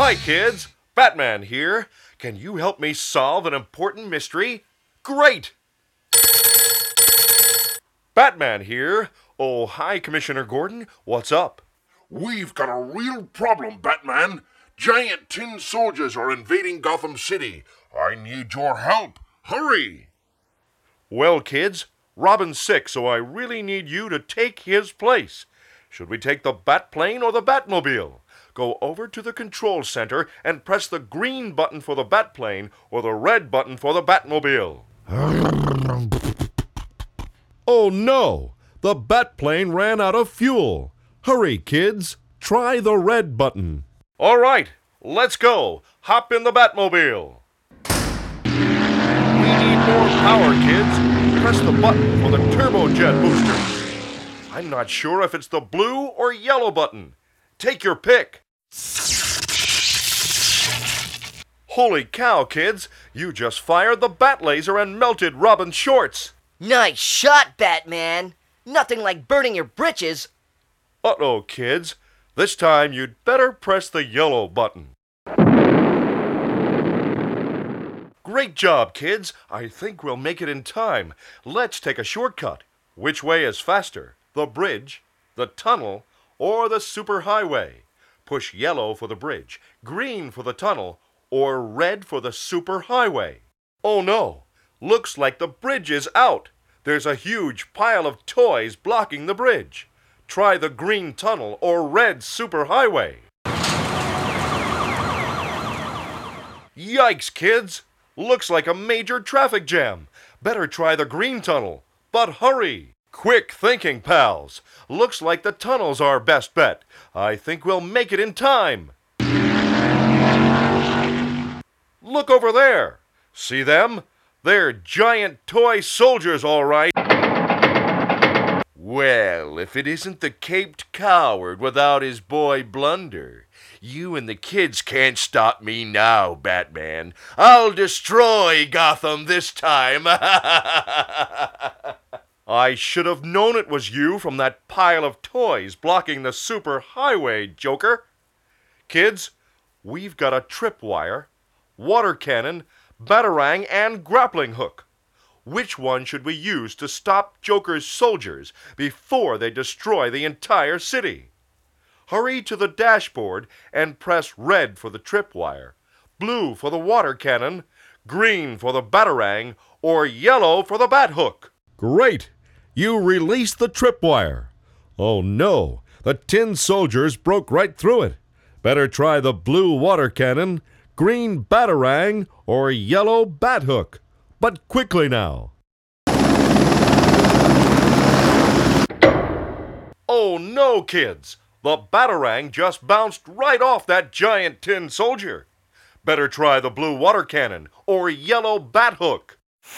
Hi, kids. Batman here. Can you help me solve an important mystery? Great! Batman here. Oh, hi, Commissioner Gordon. What's up? We've got a real problem, Batman. Giant tin soldiers are invading Gotham City. I need your help. Hurry! Well, kids, Robin's sick, so I really need you to take his place. Should we take the Batplane or the Batmobile? Go over to the control center and press the green button for the Batplane or the red button for the Batmobile. Oh no! The Batplane ran out of fuel. Hurry, kids. Try the red button. All right, let's go. Hop in the Batmobile. We need more power, kids. Press the button for the turbojet boosters. I'm not sure if it's the blue or yellow button. Take your pick. Holy cow, kids! You just fired the bat laser and melted Robin's shorts. Nice shot, Batman! Nothing like burning your britches. Uh-oh, kids. This time you'd better press the yellow button. Great job, kids. I think we'll make it in time. Let's take a shortcut. Which way is faster? The bridge, the tunnel, or the superhighway? Push yellow for the bridge, green for the tunnel, or red for the superhighway. Oh no! Looks like the bridge is out. There's a huge pile of toys blocking the bridge. Try the green tunnel or red superhighway. Yikes, kids! Looks like a major traffic jam. Better try the green tunnel. But hurry! Quick thinking, pals. Looks like the tunnel's our best bet. I think we'll make it in time. Look over there. See them? They're giant toy soldiers, all right. Well, if it isn't the caped coward without his boy Blunder. You and the kids can't stop me now, Batman. I'll destroy Gotham this time. I should have known it was you from that pile of toys blocking the superhighway, Joker. Kids, we've got a tripwire, water cannon, batarang, and grappling hook. Which one should we use to stop Joker's soldiers before they destroy the entire city? Hurry to the dashboard and press red for the tripwire, blue for the water cannon, green for the batarang, or yellow for the bat hook. Great! You released the tripwire. Oh no, the tin soldiers broke right through it. Better try the blue water cannon, green batarang, or yellow bat hook. But quickly now. Oh no, kids! The batarang just bounced right off that giant tin soldier. Better try the blue water cannon or yellow bat hook.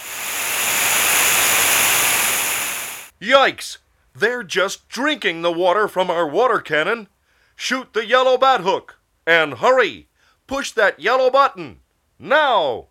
Yikes! They're just drinking the water from our water cannon. Shoot the yellow bat hook. And hurry! Push that yellow button. Now!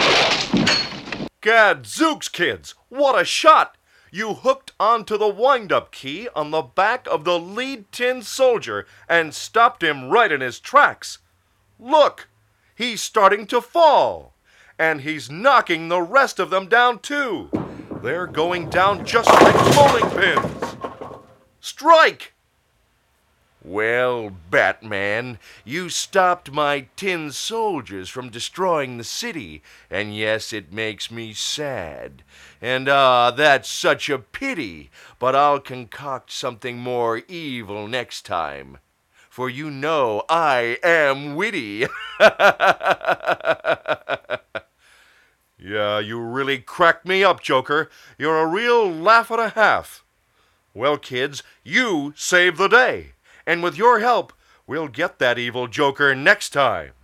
Gadzooks, kids! What a shot! You hooked onto the wind-up key on the back of the lead tin soldier and stopped him right in his tracks. Look! He's starting to fall. And he's knocking the rest of them down too. They're going down just like bowling pins. Strike! Well, Batman, you stopped my tin soldiers from destroying the city, and yes, it makes me sad. And that's such a pity, but I'll concoct something more evil next time. For you know I am witty. Yeah, you really cracked me up, Joker. You're a real laugh and a half. Well, kids, you saved the day. And with your help, we'll get that evil Joker next time.